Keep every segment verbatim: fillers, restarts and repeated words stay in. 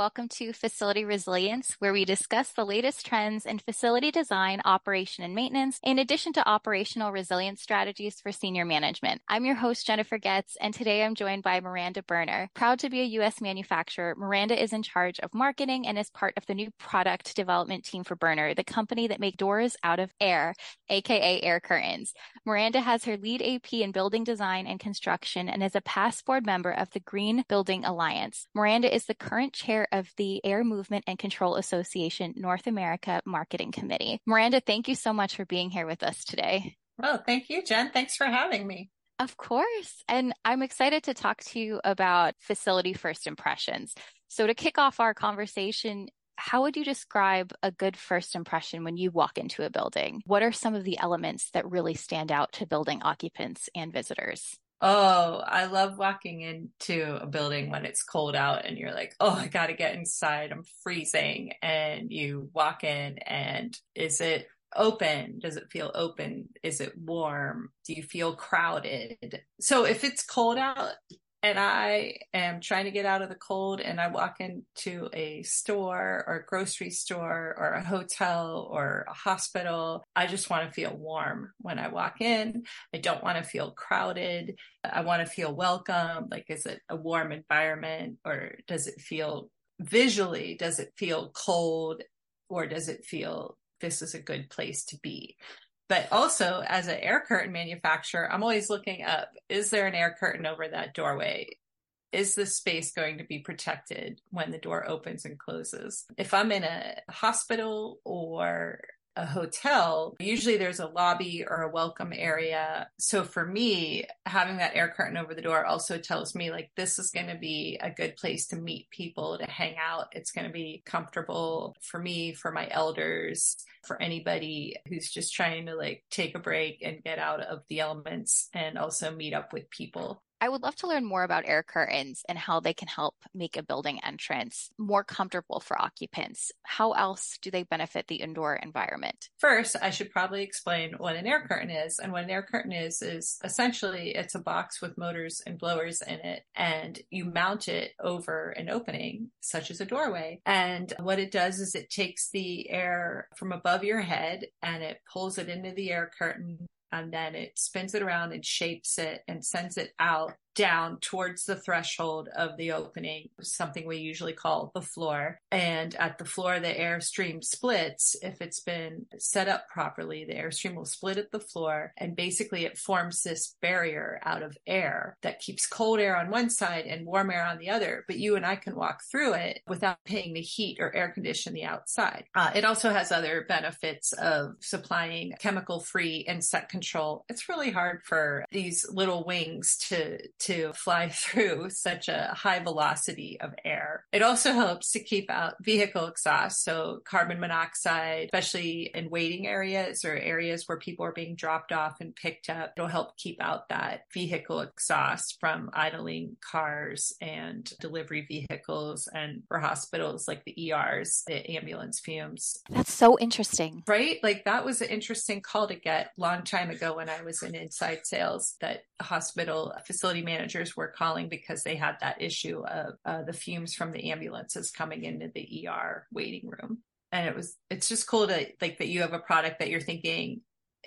welcome to Facility Resilience, where we discuss the latest trends in facility design, operation, and maintenance, in addition to operational resilience strategies for senior management. I'm your host, Jennifer Getz, and today I'm joined by Miranda Berner. Proud to be a U S manufacturer, Miranda is in charge of marketing and is part of the new product development team for Berner, the company that makes doors out of air, aka air curtains. Miranda has her lead A P in building design and construction and is a past board member of the Green Building Alliance. Miranda is the current chair of the Air Movement and Control Association North America Marketing Committee. Miranda, thank you so much for being here with us today. Well, thank you, Jen. Thanks for having me. Of course. And I'm excited to talk to you about facility first impressions. So to kick off our conversation, how would you describe a good first impression when you walk into a building? What are some of the elements that really stand out to building occupants and visitors? Oh, I love walking into a building when it's cold out and you're like, oh, I got to get inside. I'm freezing. And you walk in and is it open? Does it feel open? Is it warm? Do you feel crowded? So if it's cold out and I am trying to get out of the cold and I walk into a store or a grocery store or a hotel or a hospital, I just want to feel warm when I walk in. I don't want to feel crowded. I want to feel welcome. Like, is it a warm environment or does it feel visually, does it feel cold or does it feel this is a good place to be? But also as an air curtain manufacturer, I'm always looking up, is there an air curtain over that doorway? Is this space going to be protected when the door opens and closes? If I'm in a hospital or a hotel, usually there's a lobby or a welcome area. So for me, having that air curtain over the door also tells me like, this is going to be a good place to meet people, to hang out. It's going to be comfortable for me, for my elders, for anybody who's just trying to like take a break and get out of the elements and also meet up with people. I would love to learn more about air curtains and how they can help make a building entrance more comfortable for occupants. How else do they benefit the indoor environment? First, I should probably explain what an air curtain is. And what an air curtain is, is essentially it's a box with motors and blowers in it, and you mount it over an opening, such as a doorway. And what it does is it takes the air from above your head and it pulls it into the air curtain. And then it spins it around and shapes it and sends it out down towards the threshold of the opening, something we usually call the floor. And at the floor, the airstream splits. If it's been set up properly, the airstream will split at the floor. And basically it forms this barrier out of air that keeps cold air on one side and warm air on the other. But you and I can walk through it without paying to heat or air condition the outside. Uh, it also has other benefits of supplying chemical-free insect control. It's really hard for these little wings to to fly through such a high velocity of air. It also helps to keep out vehicle exhaust, so carbon monoxide, especially in waiting areas or areas where people are being dropped off and picked up. It'll help keep out that vehicle exhaust from idling cars and delivery vehicles, and for hospitals like the E Rs, the ambulance fumes. That's so interesting. Right? Like that was an interesting call to get a long time ago when I was in inside sales, that hospital facility managers were calling because they had that issue of uh, the fumes from the ambulances coming into the E R waiting room. And it was, it's just cool to like that you have a product that you're thinking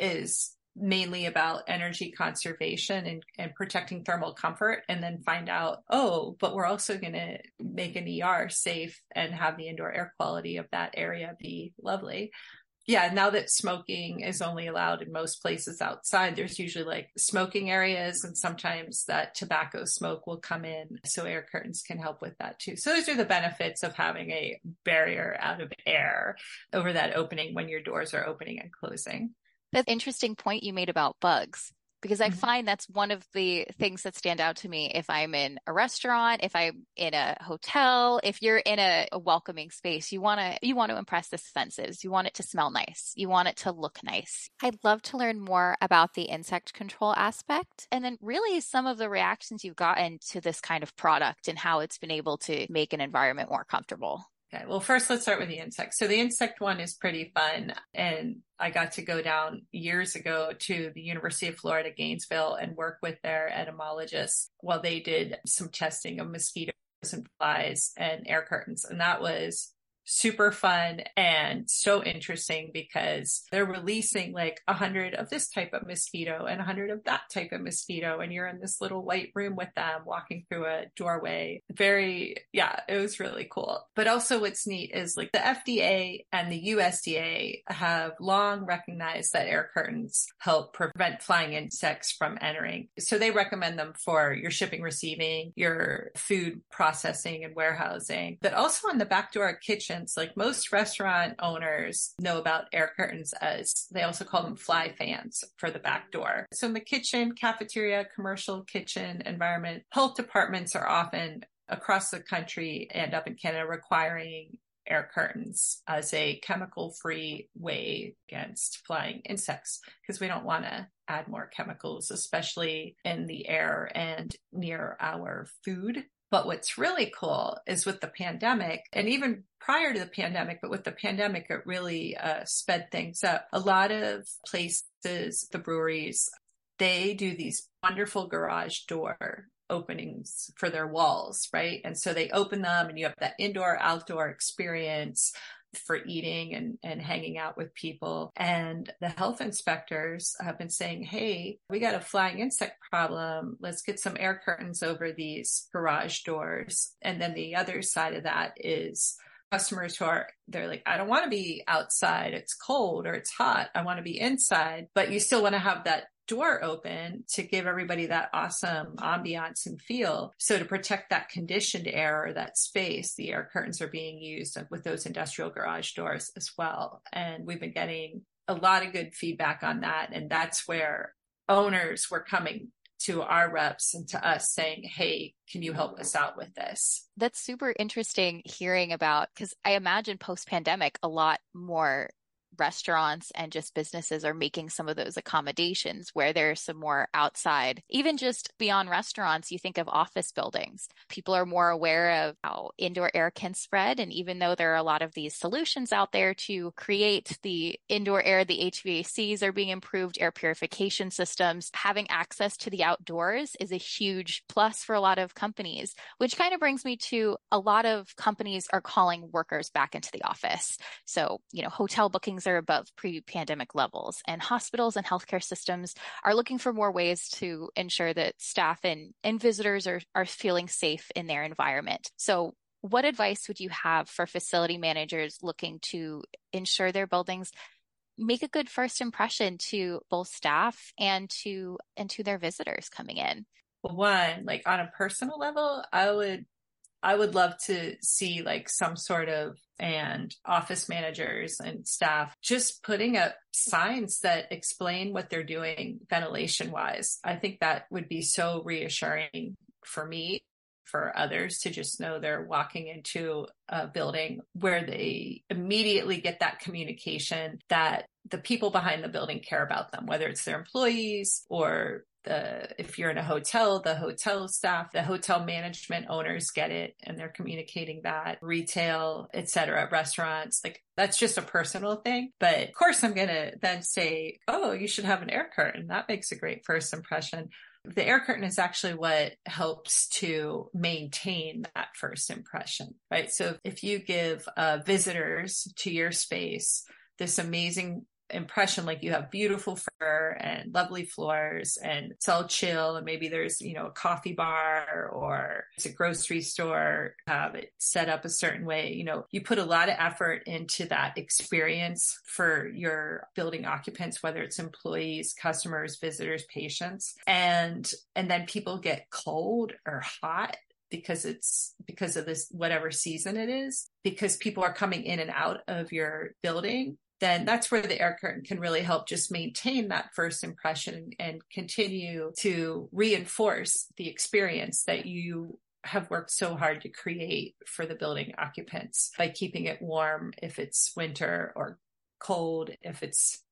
is mainly about energy conservation and, and protecting thermal comfort, and then find out, oh, but we're also going to make an E R safe and have the indoor air quality of that area be lovely. Yeah, now that smoking is only allowed in most places outside, there's usually like smoking areas, and sometimes that tobacco smoke will come in. So air curtains can help with that too. So those are the benefits of having a barrier out of air over that opening when your doors are opening and closing. That's an interesting point you made about bugs, because I Mhm. find that's one of the things that stand out to me if I'm in a restaurant, if I'm in a hotel, if you're in a, a welcoming space, you want to you want to impress the senses. You want it to smell nice. You want it to look nice. I'd love to learn more about the insect control aspect, and then really some of the reactions you've gotten to this kind of product and how it's been able to make an environment more comfortable. Okay, well, first let's start with the insect. So the insect one is pretty fun. And I got to go down years ago to the University of Florida, Gainesville, and work with their entomologists while they did some testing of mosquito and flies and air curtains. And that was super fun and so interesting because they're releasing like a hundred of this type of mosquito and a hundred of that type of mosquito. And you're in this little white room with them walking through a doorway. Very, yeah, it was really cool. But also what's neat is like the F D A and the U S D A have long recognized that air curtains help prevent flying insects from entering. So they recommend them for your shipping, receiving, your food processing and warehousing, but also on the back door of kitchen. Like most restaurant owners know about air curtains as they also call them fly fans for the back door. So in the kitchen, cafeteria, commercial kitchen environment, health departments are often across the country and up in Canada requiring air curtains as a chemical-free way against flying insects because we don't want to add more chemicals, especially in the air and near our food. But what's really cool is with the pandemic, and even prior to the pandemic, but with the pandemic, it really uh, sped things up. A lot of places, the breweries, they do these wonderful garage door openings for their walls, right? And so they open them and you have that indoor outdoor experience for eating and, and hanging out with people. And the health inspectors have been saying, hey, we got a flying insect problem. Let's get some air curtains over these garage doors. And then the other side of that is customers who are, they're like, I don't want to be outside. It's cold or it's hot. I want to be inside, but you still want to have that door open to give everybody that awesome ambiance and feel. So to protect that conditioned air or that space, the air curtains are being used with those industrial garage doors as well. And we've been getting a lot of good feedback on that. And that's where owners were coming to our reps and to us saying, hey, can you help us out with this? That's super interesting hearing about, because I imagine post-pandemic, a lot more restaurants and just businesses are making some of those accommodations where there's some more outside, even just beyond restaurants, you think of office buildings. People are more aware of how indoor air can spread. And even though there are a lot of these solutions out there to create the indoor air, the H V A Cs are being improved, air purification systems, having access to the outdoors is a huge plus for a lot of companies, which kind of brings me to a lot of companies are calling workers back into the office. So, you know, hotel bookings are above pre-pandemic levels, and hospitals and healthcare systems are looking for more ways to ensure that staff and, and visitors are, are feeling safe in their environment. So what advice would you have for facility managers looking to ensure their buildings make a good first impression to both staff and to and to their visitors coming in? One, like on a personal level, I would I would love to see like some sort of, and office managers and staff just putting up signs that explain what they're doing ventilation wise. I think that would be so reassuring for me, for others to just know they're walking into a building where they immediately get that communication that the people behind the building care about them, whether it's their employees or the, if you're in a hotel, the hotel staff, the hotel management owners get it and they're communicating that, retail, et cetera, restaurants, like that's just a personal thing. But of course, I'm going to then say, oh, you should have an air curtain. That makes a great first impression. The air curtain is actually what helps to maintain that first impression, right? So if you give uh, visitors to your space this amazing impression, like you have beautiful fur and lovely floors and it's all chill, and maybe there's, you know, a coffee bar or it's a grocery store, have it set up a certain way, you know, you put a lot of effort into that experience for your building occupants, whether it's employees, customers, visitors, patients, and and then people get cold or hot because it's because of this, whatever season it is, because people are coming in and out of your building, then that's where the air curtain can really help just maintain that first impression and continue to reinforce the experience that you have worked so hard to create for the building occupants by keeping it warm if it's winter or cold if it's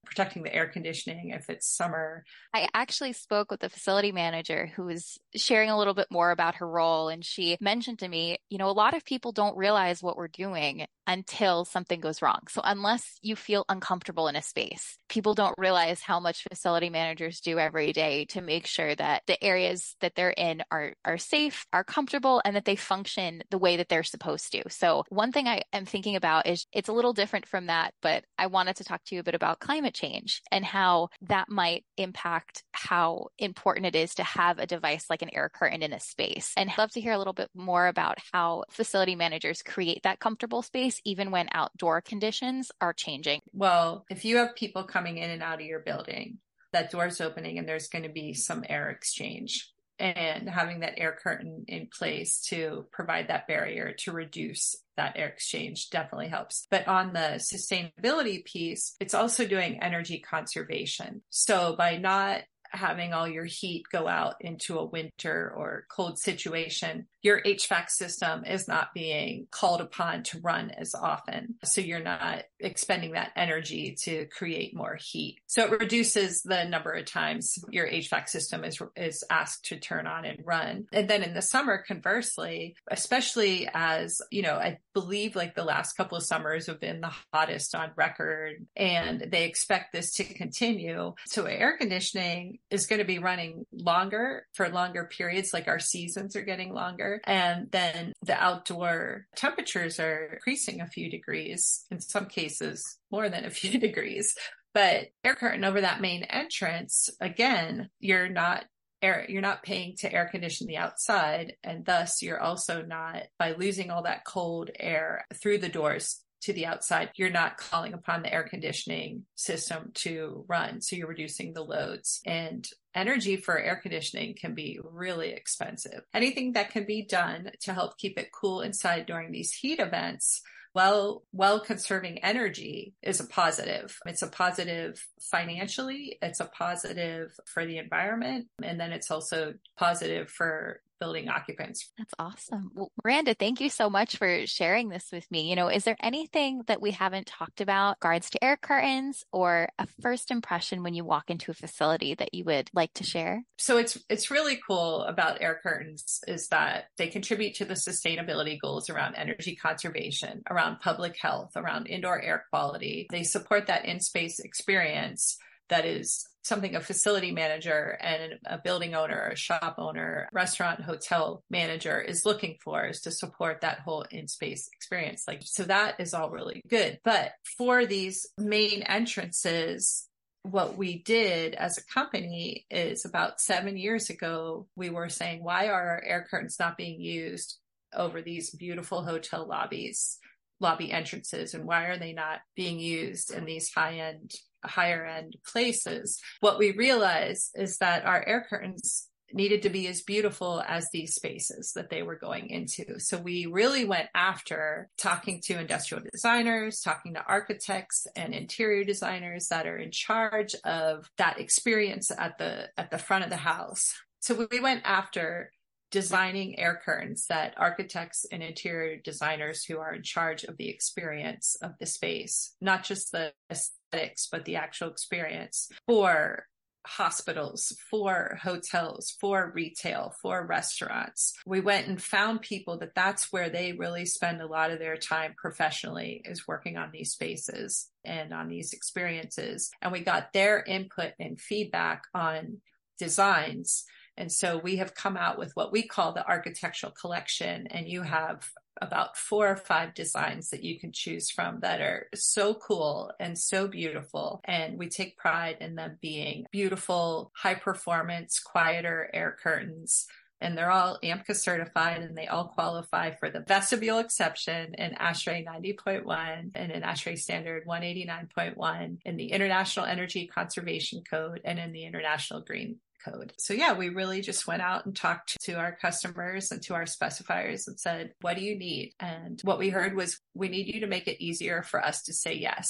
protecting the air conditioning if it's summer. I actually spoke with the facility manager who was sharing a little bit more about her role. And she mentioned to me, you know, a lot of people don't realize what we're doing until something goes wrong. So unless you feel uncomfortable in a space, people don't realize how much facility managers do every day to make sure that the areas that they're in are, are safe, are comfortable, and that they function the way that they're supposed to. So one thing I am thinking about is it's a little different from that, but I wanted to talk to you a bit about climate change and how that might impact how important it is to have a device like an air curtain in a space. And I'd love to hear a little bit more about how facility managers create that comfortable space even when outdoor conditions are changing. Well, if you have people coming in and out of your building, that door's opening and there's going to be some air exchange. And having that air curtain in place to provide that barrier to reduce that air exchange definitely helps. But on the sustainability piece, it's also doing energy conservation. So by not having all your heat go out into a winter or cold situation, your H V A C system is not being called upon to run as often. So you're not expending that energy to create more heat. So it reduces the number of times your H V A C system is, is asked to turn on and run. And then in the summer, conversely, especially as, you know, I believe like the last couple of summers have been the hottest on record, and they expect this to continue. So air conditioning is going to be running longer for longer periods, like our seasons are getting longer. And then the outdoor temperatures are increasing a few degrees, in some cases more than a few degrees. But air curtain over that main entrance, again, you're not air, you're not paying to air condition the outside. And thus you're also not, by losing all that cold air through the doors to the outside, you're not calling upon the air conditioning system to run. So you're reducing the loads. And energy for air conditioning can be really expensive. Anything that can be done to help keep it cool inside during these heat events, well, well conserving energy is a positive. It's a positive financially, it's a positive for the environment, and then it's also positive for building occupants. That's awesome. Well, Miranda, thank you so much for sharing this with me. You know, is there anything that we haven't talked about in regards to air curtains or a first impression when you walk into a facility that you would like to share? So it's it's really cool about air curtains is that they contribute to the sustainability goals around energy conservation, around public health, around indoor air quality. They support that in-space experience that is something a facility manager and a building owner, a shop owner, restaurant, hotel manager is looking for, is to support that whole in-space experience. Like, so that is all really good. But for these main entrances, what we did as a company is about seven years ago, we were saying, why are our air curtains not being used over these beautiful hotel lobbies, lobby entrances? And why are they not being used in these high-end higher end places? What we realized is that our air curtains needed to be as beautiful as these spaces that they were going into. So we really went after talking to industrial designers, talking to architects and interior designers that are in charge of that experience at the at the front of the house. So we went after designing air curtains that architects and interior designers who are in charge of the experience of the space, not just the aesthetics, but the actual experience for hospitals, for hotels, for retail, for restaurants. We went and found people that that's where they really spend a lot of their time professionally, is working on these spaces and on these experiences. And we got their input and feedback on designs. And so we have come out with what we call the architectural collection. And you have about four or five designs that you can choose from that are so cool and so beautiful. And we take pride in them being beautiful, high performance, quieter air curtains. And they're all A M C A certified, and they all qualify for the vestibule exception in ASHRAE ninety point one and in ASHRAE standard one eighty-nine point one, in the International Energy Conservation Code, and in the International Green Code. So yeah, we really just went out and talked to our customers and to our specifiers and said, what do you need? And what we heard was, we need you to make it easier for us to say yes.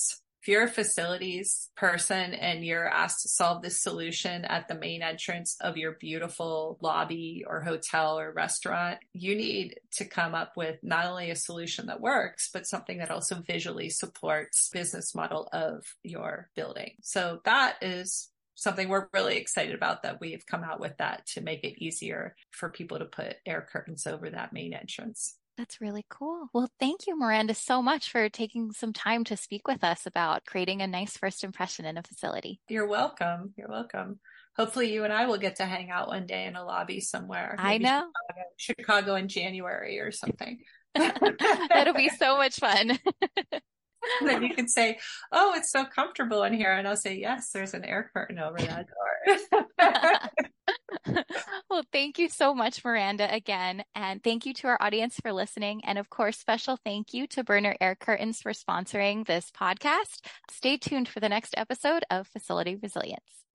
if you're a facilities person and you're asked to solve this solution at the main entrance of your beautiful lobby or hotel or restaurant, you need to come up with not only a solution that works, but something that also visually supports business model of your building. So that is something we're really excited about, that we've come out with that to make it easier for people to put air curtains over that main entrance. That's really cool. Well, thank you, Miranda, so much for taking some time to speak with us about creating a nice first impression in a facility. You're welcome. You're welcome. Hopefully you and I will get to hang out one day in a lobby somewhere. I Maybe know. Chicago, Chicago in January or something. That'll be so much fun. Then you can say, oh, it's so comfortable in here. And I'll say, yes, there's an air curtain over that door. Well, thank you so much, Miranda, again. And thank you to our audience for listening. And of course, special thank you to Burner Air Curtains for sponsoring this podcast. Stay tuned for the next episode of Facility Resilience.